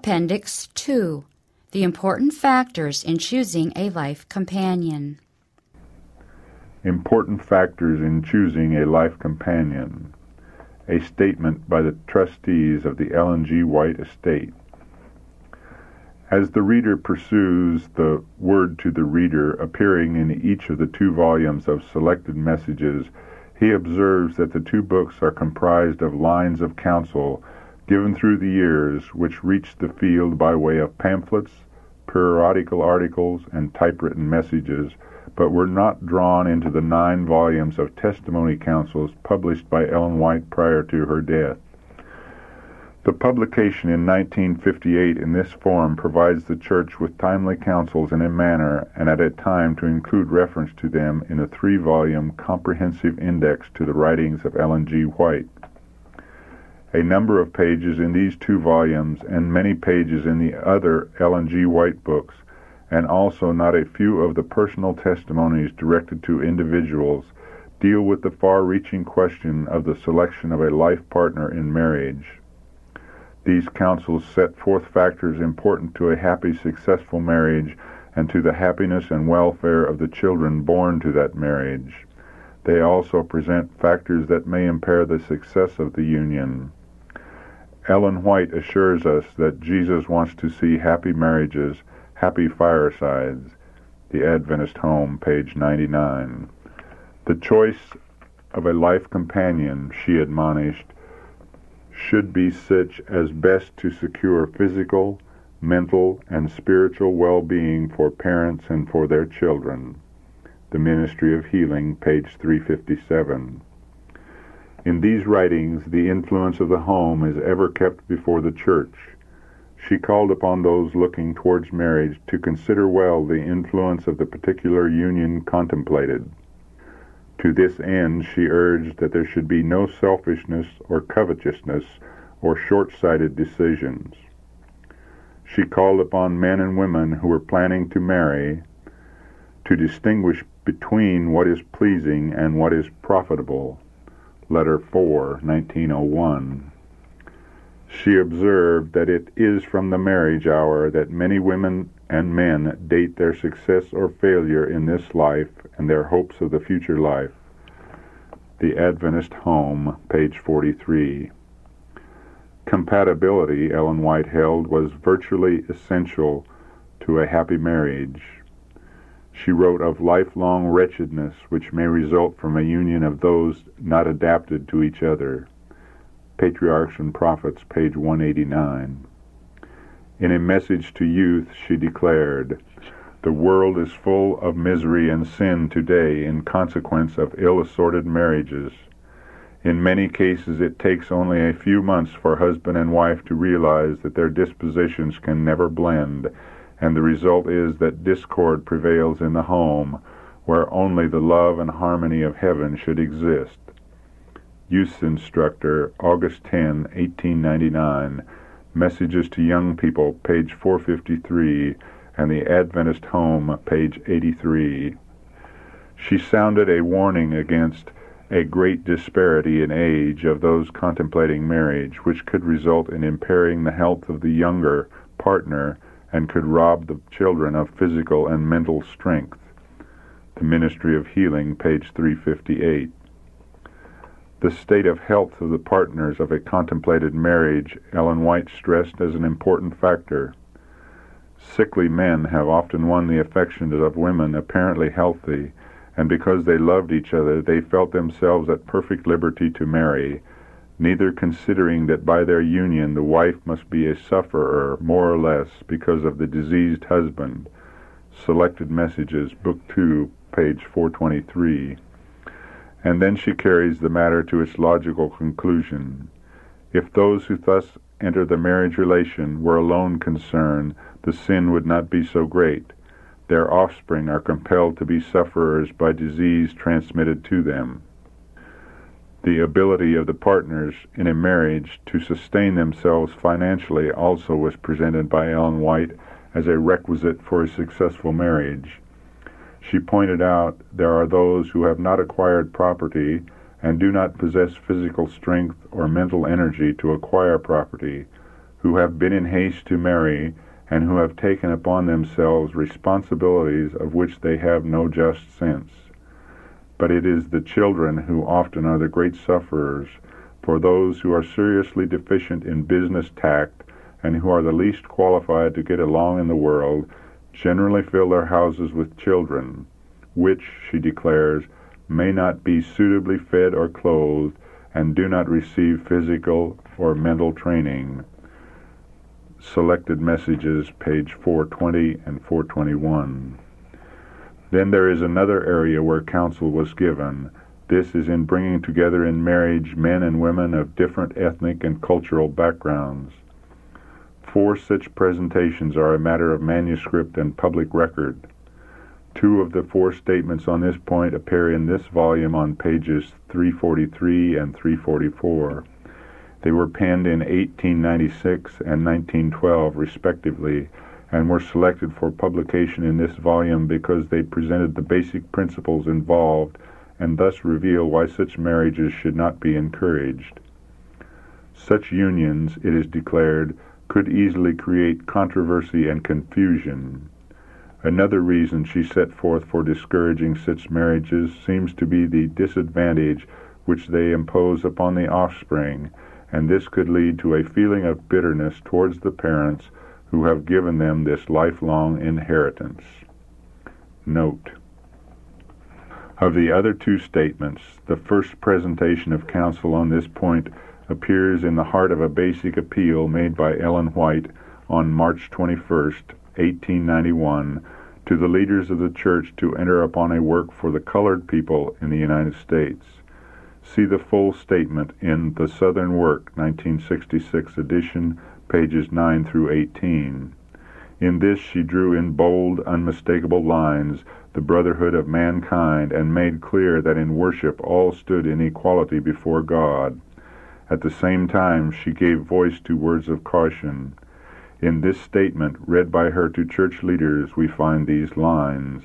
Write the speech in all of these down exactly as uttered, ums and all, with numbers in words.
Appendix two. The important factors in choosing a life companion. Important factors in choosing a life companion. A statement by the trustees of the Ellen G. White Estate. As the reader pursues the word to the reader appearing in each of the two volumes of selected messages, he observes that the two books are comprised of lines of counsel given through the years, which reached the field by way of pamphlets, periodical articles, and typewritten messages, but were not drawn into the nine volumes of testimony counsels published by Ellen White prior to her death. The publication in nineteen fifty-eight in this form provides the Church with timely counsels in a manner and at a time to include reference to them in a three-volume comprehensive index to the writings of Ellen G. White. A number of pages in these two volumes and many pages in the other Ellen G. White books, and also not a few of the personal testimonies directed to individuals, deal with the far-reaching question of the selection of a life partner in marriage. These counsels set forth factors important to a happy, successful marriage and to the happiness and welfare of the children born to that marriage. They also present factors that may impair the success of the union. Ellen White assures us that Jesus wants to see happy marriages, happy firesides. The Adventist Home, page ninety-nine. The choice of a life companion, she admonished, should be such as best to secure physical, mental, and spiritual well-being for parents and for their children. The Ministry of Healing, page three fifty-seven. In these writings, the influence of the home is ever kept before the Church. She called upon those looking towards marriage to consider well the influence of the particular union contemplated. To this end, she urged that there should be no selfishness or covetousness or short-sighted decisions. She called upon men and women who were planning to marry to distinguish between what is pleasing and what is profitable. Letter four, nineteen oh one. She observed that it is from the marriage hour that many women and men date their success or failure in this life and their hopes of the future life. The Adventist Home, page forty-three. Compatibility, Ellen White held, was virtually essential to a happy marriage. She wrote of lifelong wretchedness which may result from a union of those not adapted to each other. Patriarchs and Prophets, page one eighty-nine. In a message to youth, she declared, "The world is full of misery and sin today in consequence of ill-assorted marriages. In many cases it takes only a few months for husband and wife to realize that their dispositions can never blend, and the result is that discord prevails in the home, where only the love and harmony of heaven should exist." Youth Instructor, August tenth, eighteen ninety-nine, Messages to Young People, page four fifty-three, and the Adventist Home, page eighty-three. She sounded a warning against a great disparity in age of those contemplating marriage, which could result in impairing the health of the younger partner and could rob the children of physical and mental strength. The Ministry of Healing, page three fifty-eight. The state of health of the partners of a contemplated marriage, Ellen White stressed as an important factor. Sickly men have often won the affections of women apparently healthy, and because they loved each other, they felt themselves at perfect liberty to marry, neither considering that by their union the wife must be a sufferer, more or less, because of the diseased husband. Selected Messages, Book two, page four twenty-three. And then she carries the matter to its logical conclusion. If those who thus enter the marriage relation were alone concerned, the sin would not be so great. Their offspring are compelled to be sufferers by disease transmitted to them. The ability of the partners in a marriage to sustain themselves financially also was presented by Ellen White as a requisite for a successful marriage. She pointed out there are those who have not acquired property and do not possess physical strength or mental energy to acquire property, who have been in haste to marry, and who have taken upon themselves responsibilities of which they have no just sense. But it is the children who often are the great sufferers, for those who are seriously deficient in business tact, and who are the least qualified to get along in the world, generally fill their houses with children, which, she declares, may not be suitably fed or clothed, and do not receive physical or mental training. Selected Messages, page four twenty and four twenty-one. Then there is another area where counsel was given. This is in bringing together in marriage men and women of different ethnic and cultural backgrounds. Four such presentations are a matter of manuscript and public record. Two of the four statements on this point appear in this volume on pages three forty-three and three forty-four. They were penned in eighteen ninety-six and nineteen twelve, respectively, and were selected for publication in this volume because they presented the basic principles involved and thus reveal why such marriages should not be encouraged. Such unions, it is declared, could easily create controversy and confusion. Another reason she set forth for discouraging such marriages seems to be the disadvantage which they impose upon the offspring, and this could lead to a feeling of bitterness towards the parents who have given them this lifelong inheritance. Note: of the other two statements, the first presentation of counsel on this point appears in the heart of a basic appeal made by Ellen White on March twenty-first, eighteen ninety-one, to the leaders of the church to enter upon a work for the colored people in the United States. See the full statement in The Southern Work, nineteen sixty-six edition, pages nine through eighteen. In this she drew in bold, unmistakable lines the brotherhood of mankind and made clear that in worship all stood in equality before God. At the same time, she gave voice to words of caution. In this statement, read by her to church leaders, we find these lines: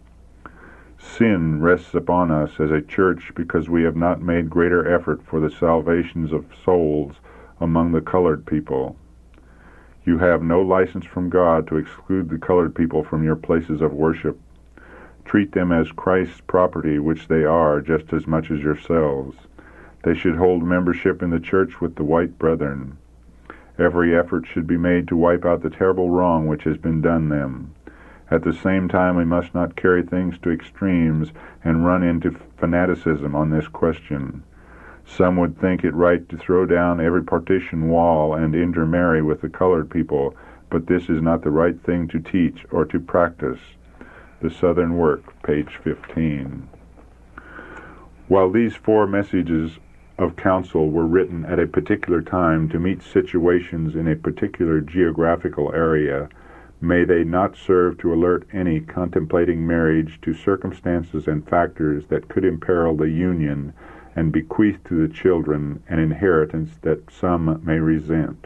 sin rests upon us as a church because we have not made greater effort for the salvations of souls among the colored people. You have no license from God to exclude the colored people from your places of worship. Treat them as Christ's property, which they are, just as much as yourselves. They should hold membership in the church with the white brethren. Every effort should be made to wipe out the terrible wrong which has been done them. At the same time, we must not carry things to extremes and run into fanaticism on this question. Some would think it right to throw down every partition wall and intermarry with the colored people, but this is not the right thing to teach or to practice. The Southern Work, page fifteen. While these four messages of counsel were written at a particular time to meet situations in a particular geographical area, may they not serve to alert any contemplating marriage to circumstances and factors that could imperil the union and bequeath to the children an inheritance that some may resent.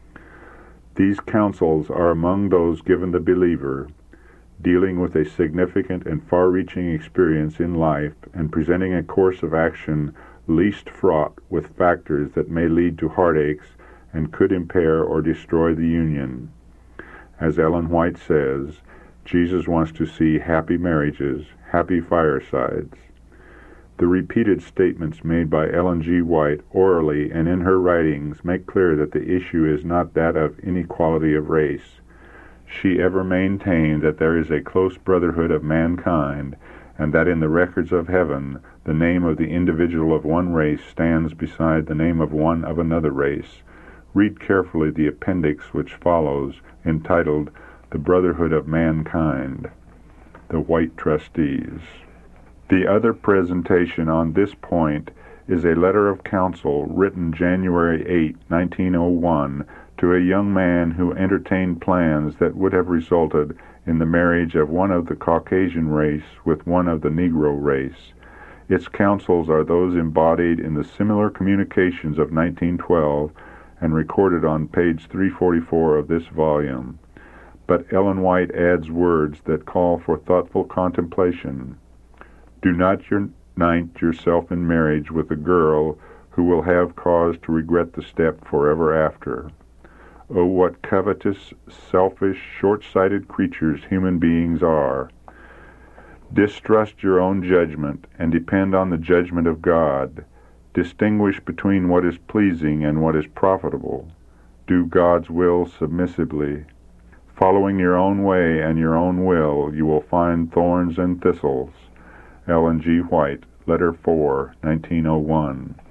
These counsels are among those given the believer, dealing with a significant and far-reaching experience in life and presenting a course of action least fraught with factors that may lead to heartaches and could impair or destroy the union. As Ellen White says, Jesus wants to see happy marriages, happy firesides. The repeated statements made by Ellen G. White orally and in her writings make clear that the issue is not that of inequality of race. She ever maintained that there is a close brotherhood of mankind, and that in the records of heaven the name of the individual of one race stands beside the name of one of another race. Read carefully the appendix which follows, entitled The Brotherhood of Mankind. The White Trustees. The other presentation on this point is a letter of counsel written January eighth, nineteen oh one, to a young man who entertained plans that would have resulted in the marriage of one of the Caucasian race with one of the Negro race. Its counsels are those embodied in the Similar Communications of nineteen twelve and recorded on page three forty-four of this volume. But Ellen White adds words that call for thoughtful contemplation. Do not unite yourself in marriage with a girl who will have cause to regret the step forever after. Oh, what covetous, selfish, short-sighted creatures human beings are. Distrust your own judgment and depend on the judgment of God. Distinguish between what is pleasing and what is profitable. Do God's will submissively. Following your own way and your own will, you will find thorns and thistles. Ellen G. White, Letter four, nineteen oh one.